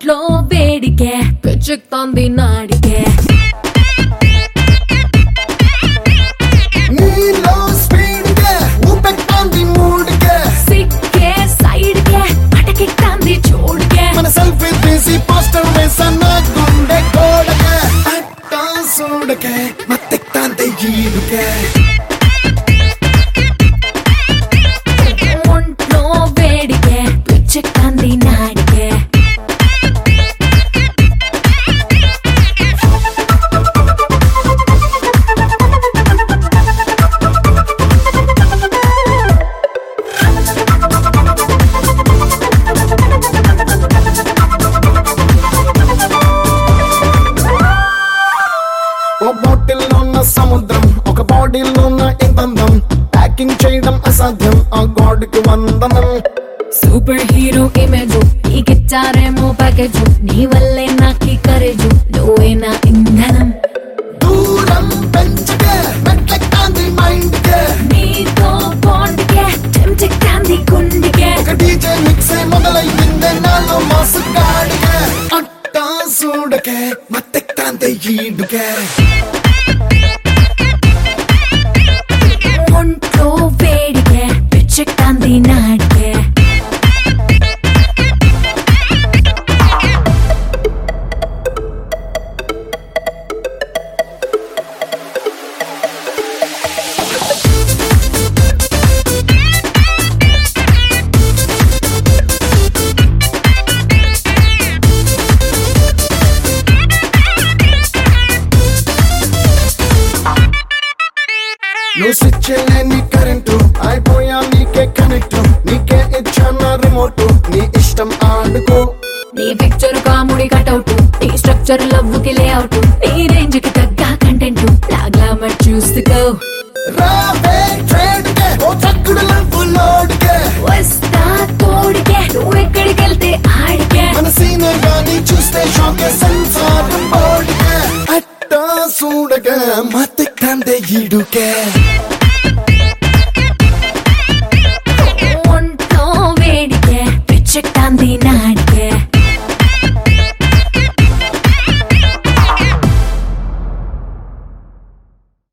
ఒంట్లో వేడికే పిచ్చెక్కుతోంది నాడికే నీలో స్పీడ్కే ఊపెక్కుతోంది మూడ్కే సిక్కే సైడ్కే అటకెక్కుతోంది చూడుకే మన సెల్ఫీ తీసి పోస్టర్ వేసన్న గుండె గోడకే అట్టా చూడకే మత్తెక్కుతోంది ఈడుకే ఒంట్లో వేడికే పిచ్చెక్కుతోంది నాడికే ఓ బాటిల్లో ఉన్న సముద్రం ఒక బాడీలో ఉన్న ఇంతందం ప్యాకింగ్ చేయడం అసాధ్యం ఆ గాడ్కి వందనం సూపర్ హీరో ఇమేజ్ నీకిచ్చారేమో ప్యాకేజ్ నీ వల్లే నాకి కరేజు నువ్వే నా ఇంధనం దూరం పెంచకే మెట్లెక్కాంది మైండ్కే నీతో బాండ్కే చెంచెక్కాంది గుండెకే ఒక డీజే మిక్సే మొదలయ్యిందే నాలో మాసు గాడికే అట్టా చూడకే మత్తెక్కాంది ఈడుకే ఒంట్లో వేడికే పిచ్చెక్కుతోంది నాడికే నువ్వు స్విచ్ లేని కరెంటు అయిపోయా నీకే కనెక్ట్ నీకే ఇచ్చాన రిమోట్ నీ ఇష్టం ఆడుకో నీ పిక్చర్ కాముడి కటౌట్ నీ స్ట్రక్చర్ లవ్వుకి లేఅవుట్ నీ రేంజ్ కి తగ్గ కంటెంట్ నా గ్లామర్ చూసుకో రావే ట్రేడ్ కే ఓ చక్కుడు లవ్వు లోడ్కే వస్తా తోడికే నువ్వు ఎక్కడికి వెళ్తే ఆడికే మన సీనియర్ గాని చూస్తే షాకే సెన్సార్ బోర్డ్కే అట్టా చూడగా మత్తెక్కాందే ఈడుకే